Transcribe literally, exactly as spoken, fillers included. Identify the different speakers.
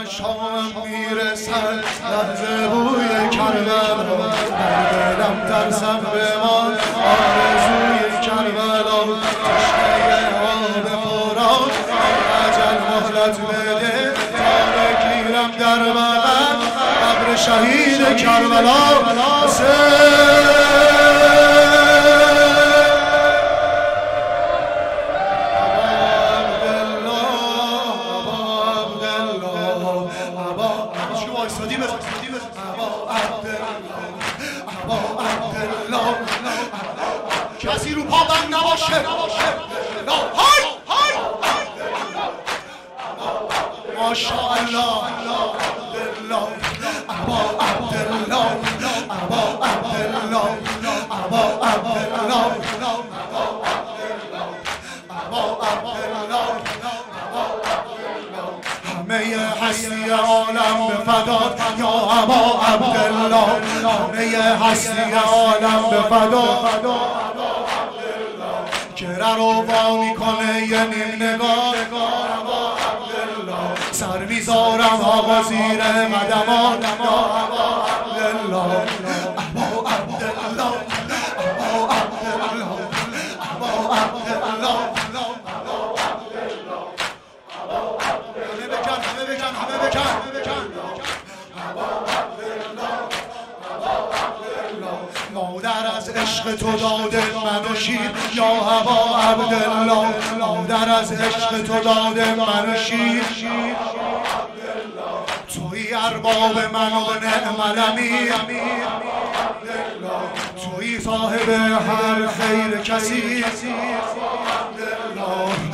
Speaker 1: شامم میرسد لحظه بوی کربلا در دلم ترسم بمان آرزوی کربلا تشنه آب فرات اجل مهلت بده تا بگیرم در بغل قبر شهید کربلا کسی رو پا بند نباشه های های ماشاءالله عبدالله ابا عبدالله ابا عبدالله ابا عبدالله ابا عبدالله همه هستی عالم به فدات یا ابا عبدالله همه هستی عالم به فدات چهره رو وا میکنه یه نیم نگاه ابا عبدالله سر میذارم آقا زیر قدمان یا ابا عبدالله ابا عبدالله ابا عبدالله ابا عبدالله همه بکن همه بکن همه بکن مادر از عشق تو داده منو شیر یا ابا عبدالله مادر از عشق تو داده منو شیر توی ارباب من و نعم الامیر توی صاحب هر خیر کسی